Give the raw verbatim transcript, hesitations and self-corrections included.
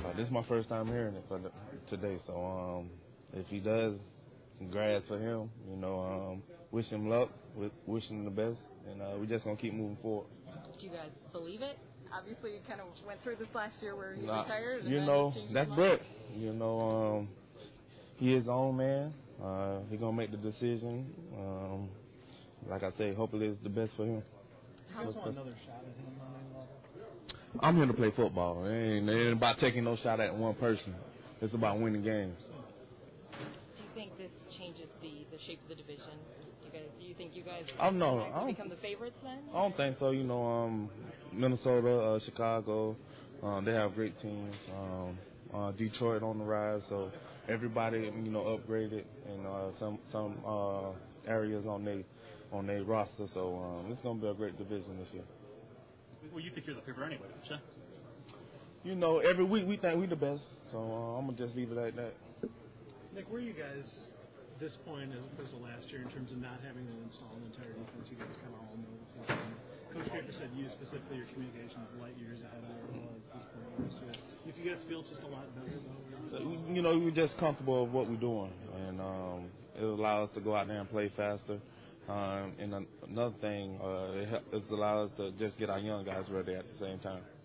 Uh, this is my first time hearing it for the, today, so um, if he does, congrats for him. You know, um, wish him luck, wish him the best, and uh, we're just gonna keep moving forward. Do you guys believe it? Obviously, you kind of went through this last year where he nah, retired. And you then know, he changed that's his Brett. mind. You know, um, he is his own man. Uh, he gonna make the decision. Um, like I say, hopefully it's the best for him. You guys want another shot at him on any level? I'm here to play football. It ain't, it ain't about taking no shot at one person. It's about winning games. Do you think this changes the, the shape of the division? Do you, guys, do you think you guys oh, no, I don't, become the favorites then? I don't think so. You know, um, Minnesota, uh, Chicago, um, they have great teams. Um, uh, Detroit on the rise, so everybody, you know, upgraded in uh, some some uh, areas on their on their roster. So um, it's going to be a great division this year. Well, you think you're the favorite anyway, don't you? You know, every week we think we the best, so uh, I'm gonna just leave it at that. Nick, where are you guys at this point as opposed to last year in terms of not having to install an entire defense? You guys kind of all know the system. Coach Draper said you specifically your communication is light years ahead of where it was at this point last year. If you guys feel it's just a lot better though, you know, we're just comfortable with what we're doing, and um, it allows us to go out there and play faster. Um, and another thing, uh, it, it allows us to just get our young guys ready at the same time.